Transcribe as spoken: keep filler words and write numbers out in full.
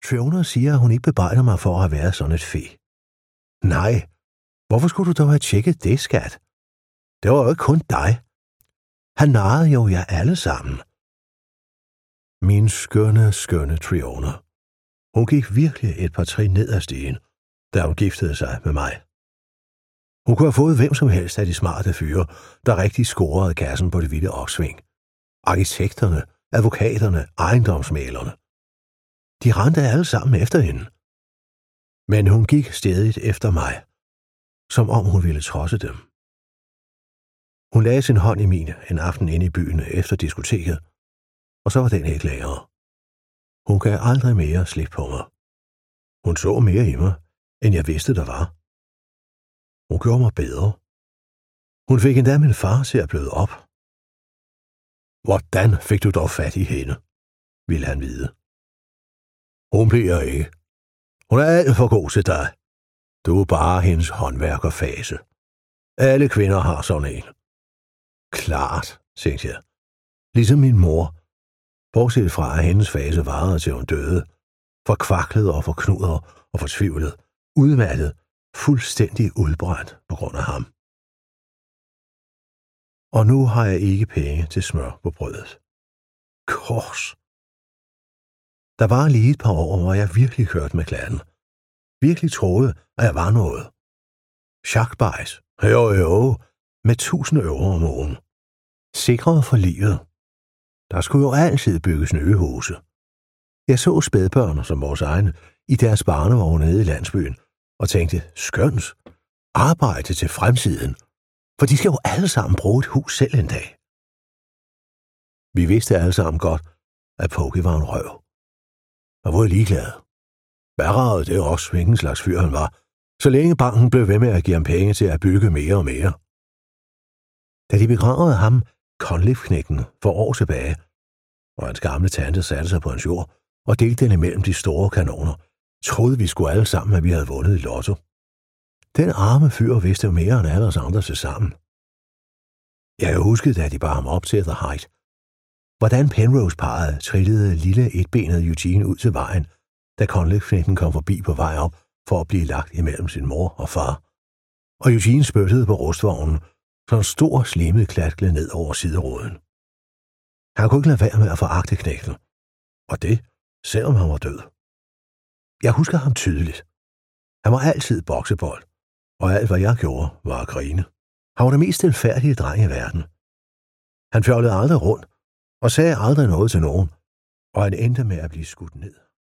Fiona siger, at hun ikke bebrejder mig for at have været sådan et fe. Nej, hvorfor skulle du dog have tjekket det, skat? Det var jo ikke kun dig. Han narrede jo jer alle sammen. Min skønne, skønne Fiona. Hun gik virkelig et par trin ned ad stigen, da hun giftede sig med mig. Hun kunne have fået hvem som helst af de smarte fyre, der rigtig scorede kassen på det vilde opsving. Arkitekterne, advokaterne, ejendomsmælerne. De rendte alle sammen efter hende. Men hun gik stædigt efter mig, som om hun ville trodse dem. Hun lagde sin hånd i min en aften inde i byen efter diskoteket, og så var den ikke længere. Hun gav aldrig mere slip på mig. Hun så mere i mig, end jeg vidste, der var. Hun gjorde mig bedre. Hun fik endda min far til at bløde op. Hvordan fik du dog fat i hende, ville han vide. Hun bliver ikke. Hun er alt for god til dig. Du er bare hendes håndværkerfase. Alle kvinder har sådan en. Klart, tænkte jeg. Ligesom min mor. Bortset fra, at hendes fase varede til hun døde. Forkvaklet og forknudret og fortvivlet. Udmattet. Fuldstændig udbrændt på grund af ham. Og nu har jeg ikke penge til smør på brødet. Kors. Der var lige et par år, hvor jeg virkelig kørte med klatten. Virkelig troede, at jeg var noget. Schackbejs. Jo, jo. Med tusind euro om ugen. Sikret for livet. Der skulle jo altid bygges nye huse. Jeg så spædbørn som vores egne i deres barnevogne nede i landsbyen og tænkte, skønt, arbejde til fremtiden, for de skal jo alle sammen bruge et hus selv en dag. Vi vidste alle sammen godt, at Pokey var en røv. Og var ligeglad. Værre det også, hvilken slags fyr han var, så længe banken blev ved med at give ham penge til at bygge mere og mere. Da de begravede ham, Conliffe-knægten, for år tilbage, og hans gamle tante satte sig på hans jord og delte den imellem de store kanoner, troede vi skulle alle sammen, at vi havde vundet i lotto. Den arme fyr vidste jo mere end alle os andre til sammen. Jeg kan huske, da de bar ham op til The Height, hvordan Penrose-parret trillede lille etbenet Eugene ud til vejen, da Conliffe-knægten kom forbi på vej op for at blive lagt imellem sin mor og far. Og Eugene spyttede på rustvognen, så en stor slimet klat gled ned over sideråden. Han kunne ikke lade være med at foragte knægten, og det, selvom han var død. Jeg husker ham tydeligt. Han var altid boksebold, og alt hvad jeg gjorde, var at grine. Han var den mest stilfærdige dreng i verden. Han fjollede aldrig rundt, og sagde aldrig noget til nogen, og han endte med at blive skudt ned.